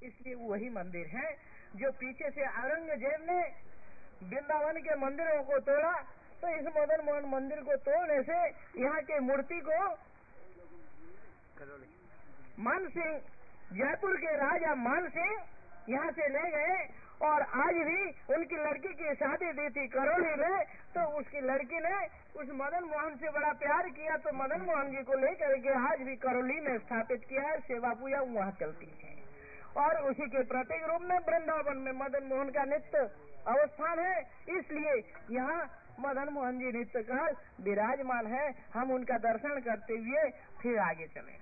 इसलिए वही मंदिर है जो पीछे से औरंगजेब ने वृंदावन के मंदिरों को तोड़ा, तो इस मदन मोहन मंदिर को तोड़ने से यहाँ के मूर्ति को मान सिंह, जयपुर के राजा मान सिंह यहाँ से ले गए, और आज भी उनकी लड़की की शादी दी थी करौली में, तो उसकी लड़की ने उस मदन मोहन से बड़ा प्यार किया, तो मदन मोहन जी को लेकर के आज भी करौली में स्थापित किया है। सेवा पूजा वहाँ चलती है, और उसी के प्रतीक रूप में वृंदावन में मदन मोहन का नित्य अवस्थान है। इसलिए यहाँ मदन मोहन जी नित्य काल विराजमान है। हम उनका दर्शन करते हुए फिर आगे चले।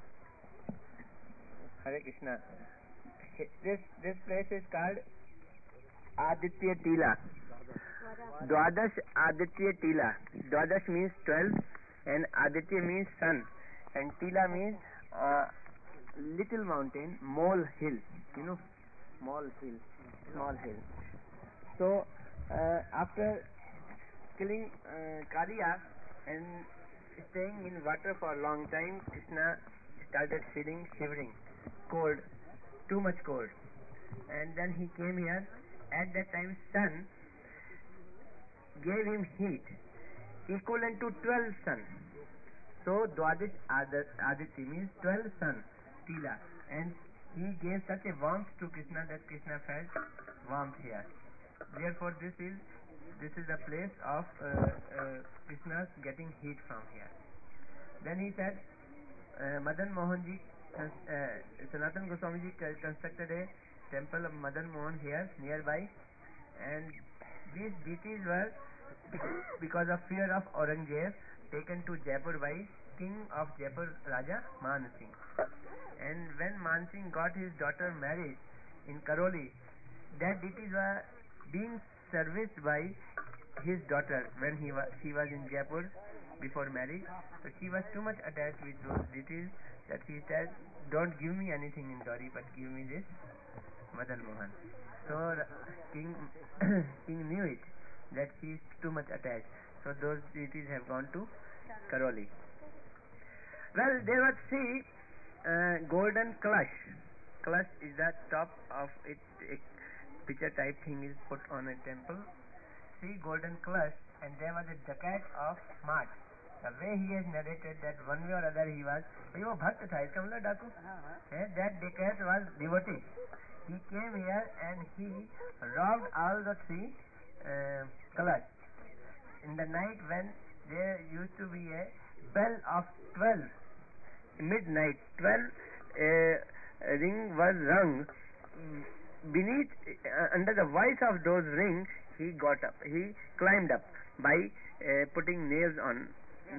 हरे Krishna. This place is called Aditya Tila. Dwadash Aditya Tila. Dwadash means 12 and Aditya means sun, and Tila means little mountain, mole hill. You know, mole hill, small hill. So after killing Kaliya and staying in water for a long time, Krishna started feeling shivering, cold, too much cold, and then he came here. At that time sun gave him heat equivalent to 12 sun. So Dwadish Aditi means 12 sun, Tila, and he gave such a warmth to Krishna that Krishna felt warmth here. Therefore this is the place of Krishna's getting heat from here. Then he said Madan Mohan ji, Sanatan Goswami ji constructed a temple of Madan Mohan here nearby, and these deities were, because of fear of Aurangzeb, taken to Jaipur by king of Jaipur, Raja Man Singh. And when Man Singh got his daughter married in Karoli, that deities were being serviced by his daughter when she was in Jaipur before marriage. So she was too much attached with those deities that she said, "Don't give me anything in dowry, but give me this Madan Mohan." So king knew it, that she is too much attached. So those deities have gone to Karoli. Well, there was golden kalash. Kalash is the top of it. A pitcher type thing is put on a temple. Golden kalash, and there was a dacoit of Mart. The way he has narrated that one way or other he was, वो भक्त था, इसका मतलब डाकू, that dacoit was devotee. He came here and he robbed all the three kalash. In the night when there used to be a bell of 12, midnight 12 ring was rung. Beneath, under the voice of those rings, he got up. He climbed up by putting nails on,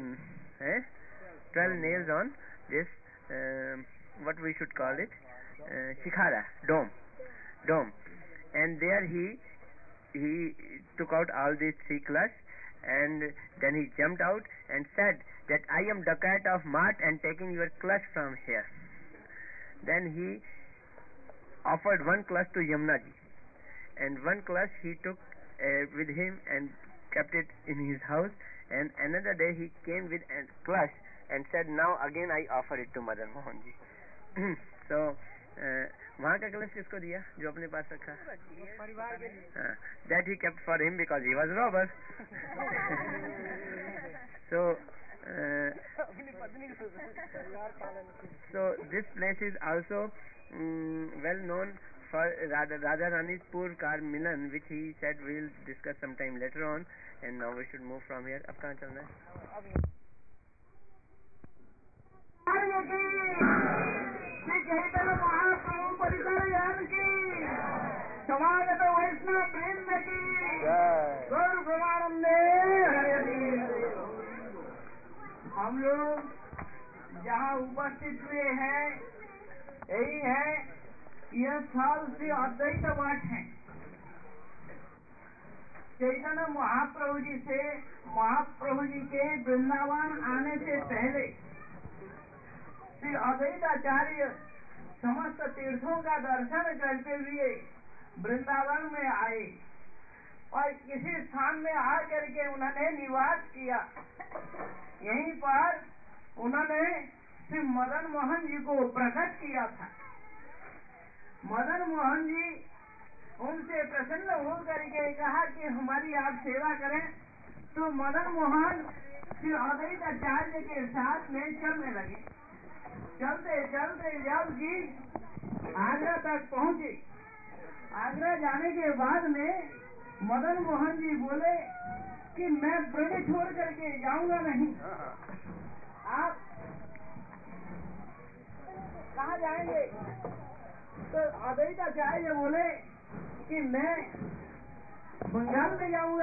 12 nails on this, what we should call it, shikhara, dome. And there he took out all these three kalash, and then he jumped out and said that I am dacoit of Mart and taking your kalash from here. Then he offered one kalash to Yamuna ji, and one kalash he took with him and kept it in his house, and another day he came with a kalash and said, now again I offer it to Madan Mohan ji. So वहाँ का कलश किसको दिया जो अपने पास रखा? परिवार के लिए. That he kept for him because he was robber. So this place is also well known for Radha Rani's poor car Milan, which he said we will discuss sometime later on, and now we should move from here. अब कहाँ चलना है? चैतन्य महाप्रभु परिकर यान की, समागत वैष्णव वृंद की, गौर ब्रह्मानंदे हरे। हम लोग जहाँ उपस्थित हुए हैं यही है, यह साल से अद्वैत मठ है। चैतन्य महाप्रभु जी के वृंदावन आने से पहले श्री अद्वैताचार्य समस्त तीर्थों का दर्शन करते हुए वृंदावन में आए, और किसी स्थान में आकर के उन्होंने निवास किया। यहीं पर उन्होंने श्री मदन मोहन जी को प्रकट किया था। मदन मोहन जी उनसे प्रसन्न होकर के कहा कि हमारी आप सेवा करें। तो मदन मोहन श्री अद्वैताचार्य के साथ में चलने लगे। चलते चलते जब जी आगरा तक पहुंचे, आगरा जाने के बाद में मदन मोहन जी बोले कि मैं ब्रज छोड़ करके जाऊंगा नहीं। आप कहाँ जाएंगे? तो अद्वैताचार्य बोले कि मैं बंगाल में जाऊंगा।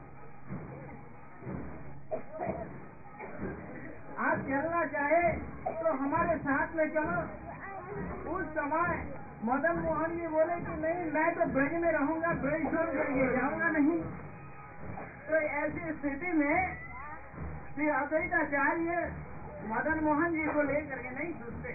आप चलना चाहे तो हमारे साथ में चलो। उस समय मदन मोहन जी बोले कि नहीं, मैं तो ब्रज में रहूंगा, ब्रज छोड़ करके जाऊंगा नहीं। तो ऐसी स्थिति में श्री अद्वैताचार्य मदन मोहन जी को लेकर के नहीं सोचते।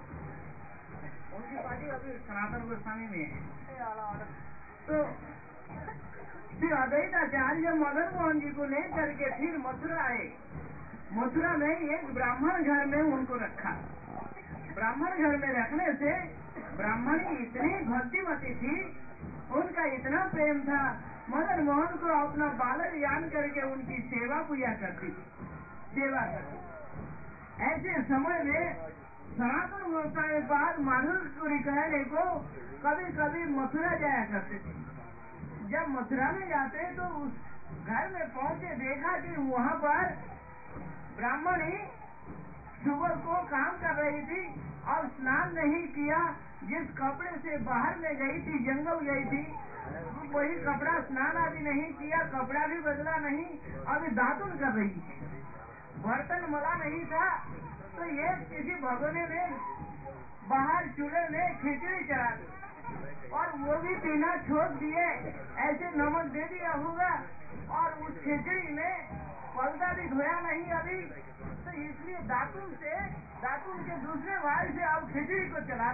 उनकी पार्टी अभी सनातन गोस्वामी में है। तो श्री अद्वैताचार्य मदन मोहन जी को लेकर के फिर मथुरा आए। मथुरा में एक ब्राह्मण घर में उनको रखा। ब्राह्मण घर में रखने से ब्राह्मणी इतनी भक्तिमती थी, उनका इतना प्रेम था, मदन मोहन को अपना बालक जान करके उनकी सेवा पूजा करती थी, सेवा करती। ऐसे समय में सनातन गोस्वामी पाद माधुरी कहने को कभी कभी मथुरा जाया करते थे। जब मथुरा में जाते तो उस घर में पहुंचे, देखा कि वहाँ पर ब्राह्मणी सुबह को काम कर रही थी और स्नान नहीं किया। जिस कपड़े से बाहर में गई थी, जंगल गई थी, वही कपड़ा, स्नान आदि नहीं किया, कपड़ा भी बदला नहीं, अभी दातुन कर रही थी। बर्तन मला नहीं था। तो ये किसी भगोने ने बाहर चूल्हे में खिचड़ी चढ़ा दी और वो भी पीना छोड़ दिए। ऐसे नमक दे दिया होगा और उस खिचड़ी में पलटा भी धोया नहीं अभी, तो इसलिए दातुन के दूसरे भाई से अब खिचड़ी को चला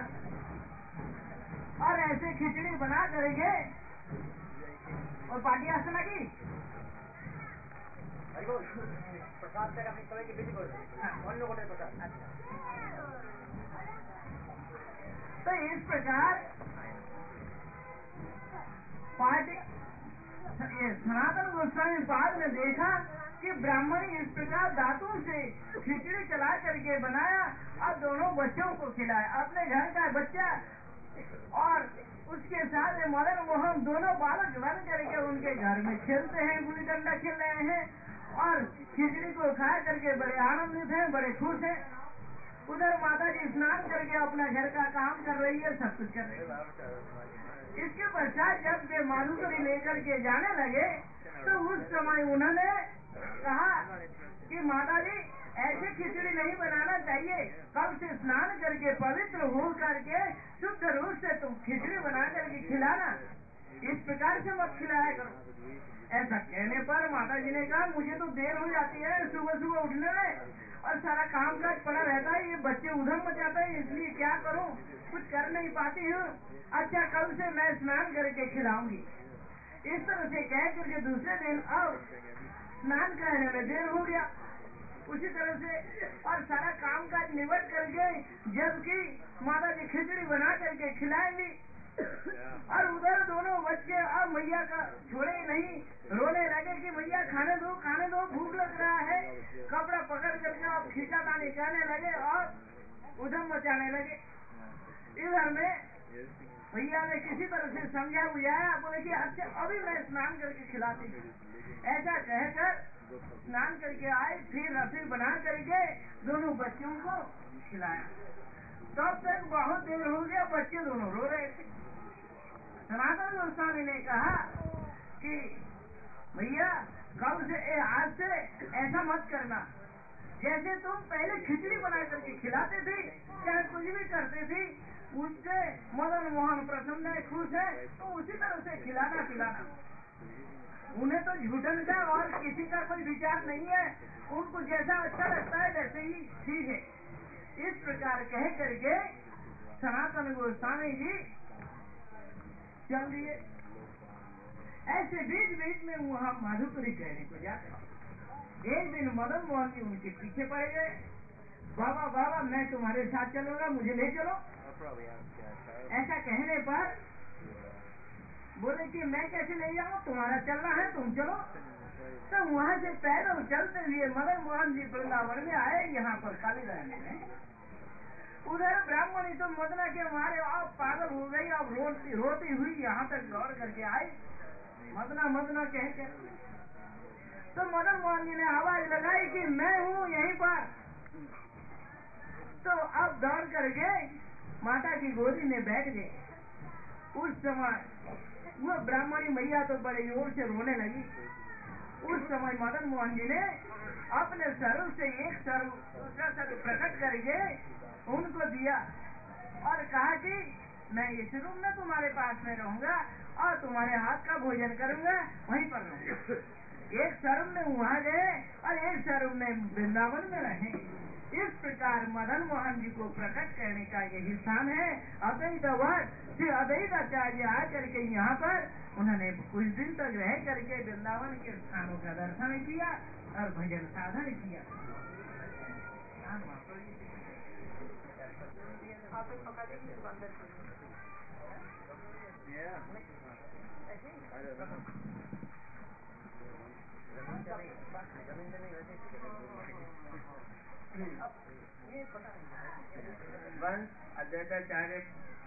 और ऐसे खिचड़ी बना करेंगे और पार्टी आसना की प्रसाद अपनी समय की विधि अन्य कोटे प्रसाद। तो इस प्रकार पार्टी ये सनातन गोस्वामी पाद ने देखा कि ब्राह्मणी इस प्रकार दातुन से खिचड़ी चला करके बनाया और दोनों बच्चों को खिलाया। अपने घर का बच्चा और उसके साथ मदन मोहन दोनों बालक बन करके उनके घर में खेलते हैं, गुल्ली डंडा खेल रहे हैं और खिचड़ी को खा करके बड़े आनंदित हैं, बड़े खुश हैं। उधर माता जी स्नान करके अपना घर का काम कर रही है, सब कुछ कर रही है। इसके पश्चात जब वे माधुकरी लेकर के जाने लगे तो उस समय उन्होंने कहा कि माता जी ऐसे खिचड़ी नहीं बनाना चाहिए, कल से स्नान करके पवित्र हो करके शुद्ध रूप से तुम खिचड़ी बना करके खिलाना, इस प्रकार से मत खिलाया करो। ऐसा कहने पर माता जी ने कहा मुझे तो देर हो जाती है सुबह सुबह उठने में और सारा काम काज पड़ा रहता है, ये बच्चे उधम मचाते हैं, इसलिए क्या करूं, कुछ कर नहीं पाती हूँ। अच्छा कल से मैं स्नान करके खिलाऊंगी। इस तरह से कह करके दूसरे दिन अब स्नान करने में देर हो गया। उसी तरह से और सारा काम काज निबट करके जबकि माता जी खिचड़ी बना करके खिलाएंगी और उधर दोनों बच्चे अब मैया का छोड़े नहीं, रोने लगे कि मैया खाने दो भूख लग रहा है। कपड़ा पकड़ करके अब खींचातानी कहने लगे और उधम मचाने लगे। इधर में भैया ने किसी तरह से समझा बुझाया, बोले कि अच्छा अभी मैं स्नान करके खिलाती हूँ। ऐसा कहकर स्नान करके आए, फिर रसोई बना करके दोनों बच्चों को खिलाया। तब तक बहुत देर हो गया, बच्चे दोनों रो रहे थे। सनातन गोस्वामी ने कहा कि भैया कल से आज से ऐसा मत करना, जैसे तुम पहले खिचड़ी बना करके खिलाते थे, चाहे कुछ भी करते थे, उससे मदन मोहन प्रसन्न है, खुश है, तो उसी तरह से खिलाना पिलाना। उन्हें तो झूठन का और किसी का कोई विचार नहीं है, उनको जैसा अच्छा लगता है वैसे ही ठीक है। इस प्रकार कह करके सनातन गोस्वामी जी चल दिए। ऐसे बीच बीच में वहाँ माधुकरी कहने को जाते। एक दिन मदन मोहन जी उनके पीछे पड़ गए। बाबा बाबा मैं तुम्हारे साथ चलूंगा, मुझे ले चलो। ऐसा कहने पर बोले कि मैं कैसे ले जाऊं, तुम्हारा चलना है, तुम चलो। तो वहाँ से पैदल चलते हुए मदन मोहन जी वृंदावन में आए, यहाँ पर काली रहने में। उधर ब्राह्मणी तो मदना के मारे अब पागल हो गई, अब रोती हुई यहाँ तक दौड़ करके आई, मदना मदना कहकर। तो मदन मोहन जी ने आवाज लगाई कि मैं हूँ यहीं पर। तो अब दौड़ करके माता की गोदी में बैठ गए। उस समय वो ब्राह्मणी मैया तो बड़े जोर से रोने लगी। उस समय मदन मोहन जी ने अपने स्वरूप से एक स्वरूप दूसरा स्वरूप प्रकट करके उनको दिया और कहा कि मैं इस रूम में तुम्हारे पास में रहूंगा और तुम्हारे हाथ का भोजन करूंगा, वहीं पर रहूंगा। एक स्वरूप में वहाँ गए और एक स्वरूप में वृंदावन में रहे। इस प्रकार मदन मोहन जी को प्रकट करने का यही स्थान है। अद्वैतवाद श्री अद्वैताचार्य आकर के यहाँ पर उन्होंने कुछ दिन तक रह करके वृंदावन के स्थानों का दर्शन किया और भजन साधन किया। Once Advaitacharya,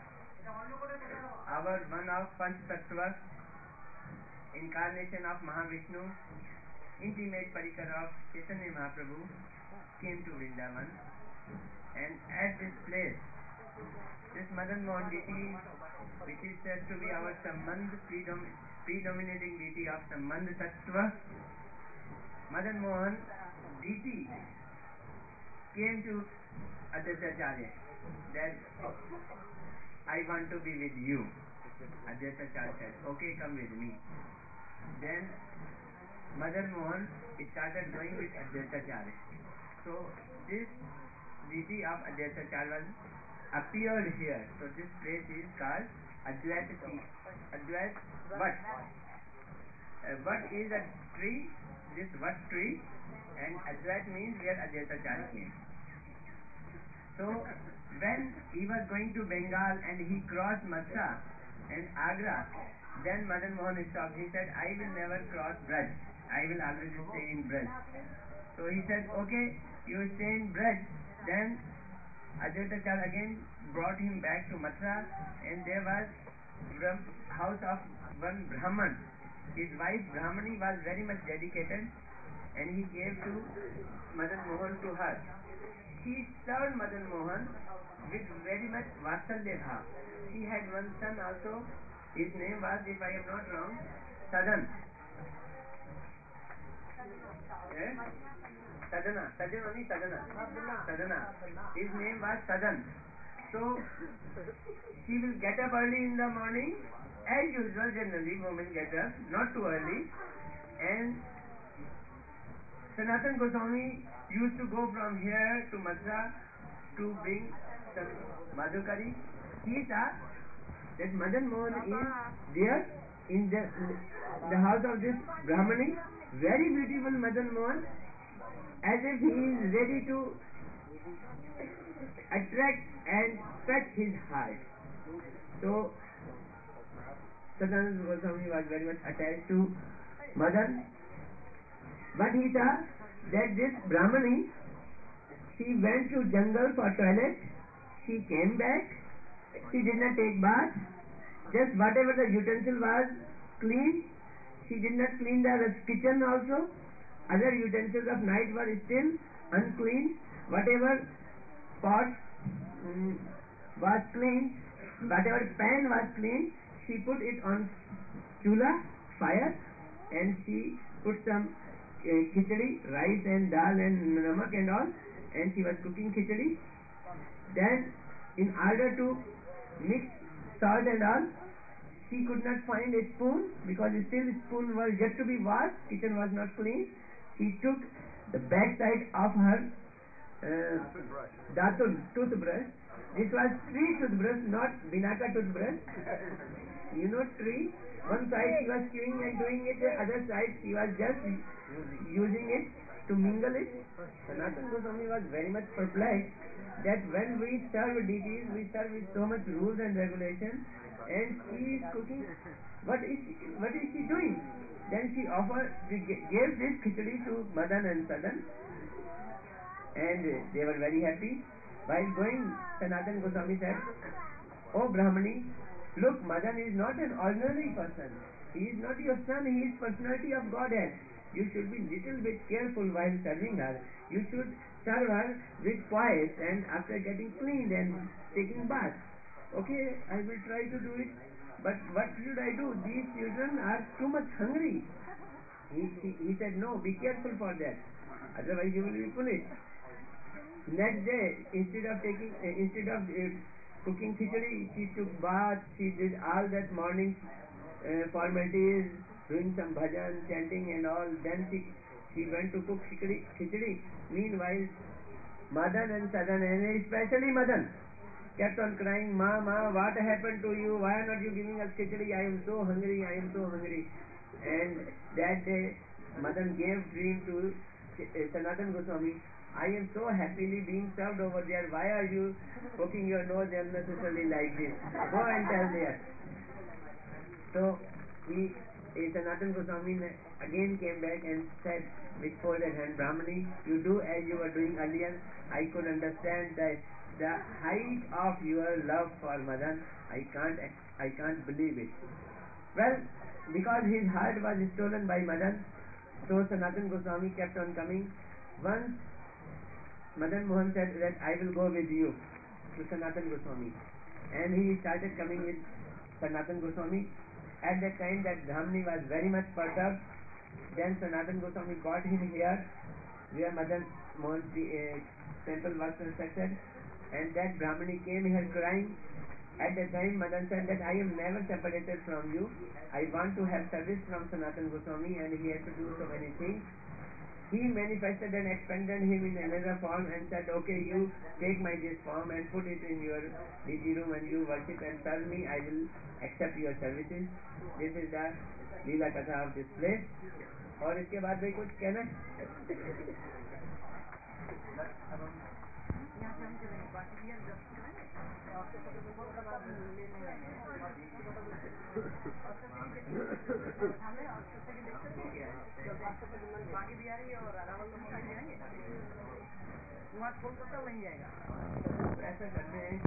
our one of Panch Tattvas, incarnation of Mahavishnu, intimate parikar of Chaitanya Mahaprabhu, came to Vrindavan, and at this place, this Madan Mohan deity, which is said to be our Sambandh, predominating deity of Sambandh Tattva, Madan Mohan deity came to Advaitacharya that I want to be with you. Advaitacharya said, okay, come with me. Then Madan Mohan started going with Advaitacharya. So this deity of Advaitacharya appeared here. So this place is called Advaita Vat. Vat is a tree, this Vat tree, and Advait means where Advaitacharya came. So when he was going to Bengal and he crossed Mathura and Agra, then Madan Mohan stopped. He said, I will never cross Braj. I will always stay in Braj. So he said, okay, you stay in Braj. Then Advaitacharya again brought him back to Mathura, and there was house of one Brahman. His wife Brahmani was very much dedicated, and he gave to Madan Mohan to her. She served Madan Mohan with very much Vatsalya bhav. She had one son also. His name was, if I am not wrong, Sadan. Sadana. His name was Sadan. So she will get up early in the morning, as usual. Generally, women get up not too early, and Sanatan Goswami used to go from here to Mathura to bring some Madhukari. He saw that Madan Mohan is there in the house of this Brahmani, very beautiful Madan Mohan, as if he is ready to attract and touch his heart. So Sanatan Goswami was very much attached to Madan. But he saw that this Brahmani, she went to jungle for toilet, she came back, she did not take bath, just whatever the utensil was clean, she did not clean the kitchen also, other utensils of night were still unclean, whatever pot was clean, whatever pan was clean, she put it on chula, fire, and she put some khichdi, rice and dal and namak and all, and she was cooking khichdi. Then in order to mix salt and all, she could not find a spoon because still spoon was yet to be washed, kitchen was not clean. She took the back side of her datun, toothbrush. This was tree toothbrush, not binaka toothbrush. You know tree? One side she was chewing and doing it, the other side she was just using it. to mingle it. Sanatana Goswami was very much perplexed that when we serve deities, we serve with so much rules and regulations, and she is cooking. What is she doing? Then she gave this khichdi to Madan and Sadan, and they were very happy. While going, Sanatana Goswami said, "Oh Brahmani, look, Madan is not an ordinary person. He is not your son. He is personality of Godhead. You should be little bit careful while serving her. You should serve her with poise and after getting cleaned and taking bath." "Okay, I will try to do it. But what should I do? These children are too much hungry." He said, "No, be careful for that. Otherwise you will be punished." Next day, instead of cooking khichdi, she took bath. She did all that morning formalities, doing some bhajan, chanting and all. Then she went to cook khichdi. Meanwhile, Madan and Sadan, and especially Madan, kept on crying, "Ma, what happened to you? Why are not you giving us khichdi? I am so hungry, I am so hungry." And that day, Madan gave dream to Sanatana Goswami. "I am so happily being served over there. Why are you poking your nose unnecessarily like this? Go and tell there." So Sanatana Goswami again came back and said with folded hand, "Brahmani, you do as you were doing earlier. I could understand the height of your love for Madan. I can't believe it." Well, because his heart was stolen by Madan, so Sanatana Goswami kept on coming. Once Madan Mohan said that I will go with you to Sanatana Goswami, and he started coming with Sanatana Goswami. At that time that Brahmani was very much perturbed. Then Sanatana Goswami got him here where Madan Mohan's temple was constructed, and that Brahmani came here crying. At that time Madan said that I am never separated from you. I want to have service from Sanatana Goswami, and he had to do so many things. He manifested and expanded him in another form and said, "Okay, you take this form and put it in your deity room and you worship and serve me. I will accept your services." This is the Leela Katha of this place. और इसके बाद भाई कुछ कहना है? बाकी बिहारी और राधा वल्लभ मंदिर जाएंगे, वहाँ खोल सकता नहीं जाएगा। ऐसा करते हैं,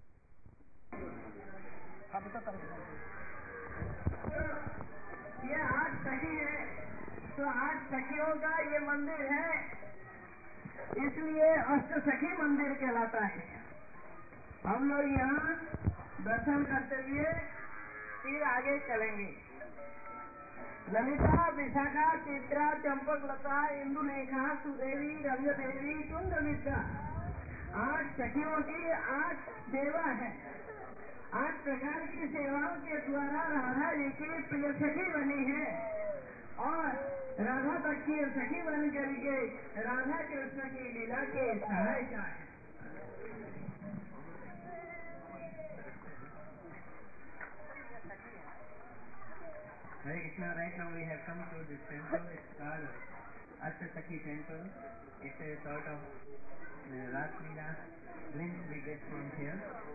ये 8 सखी है, तो 8 सखियों का ये मंदिर है, इसलिए अष्ट सखी मंदिर कहलाता है। हम लोग यहाँ दर्शन करते हुए फिर आगे चलेंगे। ललिता, विशाखा, चित्रा, चंपकलता, इंदुलेखा, सुदेवी, रंगदेवी, कुंदविद्या, 8 सखियों की 8 सेवा है। 8 प्रकार की सेवाओं के द्वारा राधा जी की प्रिय सखी बनी है, और राधा पक्षी सखी बन करके राधा कृष्ण की लीला के सहायिका है। Hare Krishna. Right now we have come to this temple. It's called Ashtasakhi temple. It's a sort of Ras Leela glimpse we get from here.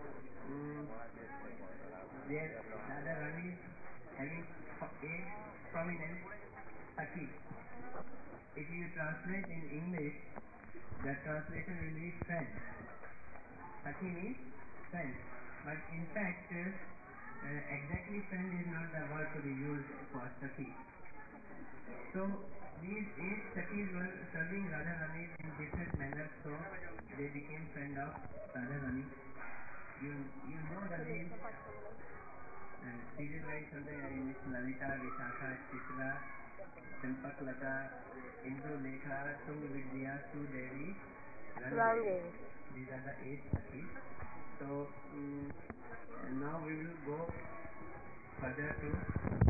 There Radha Rani is having 8 prominent Sakhi. If you translate in English, the translation will be friend. Sakhi means friend. But in fact, exactly friend is not the word to be used for Sakhi. So these 8 Sakhis were serving Radha Rani in different manners, so they became friend of Radha Rani. You know the names. Serial wise something I miss Lalita, Vishakha, Chitra, Champaklata, Indulekha, Tungvidya, Sudevi, Randevi. These are the 8 Sakhis. So now we will go further to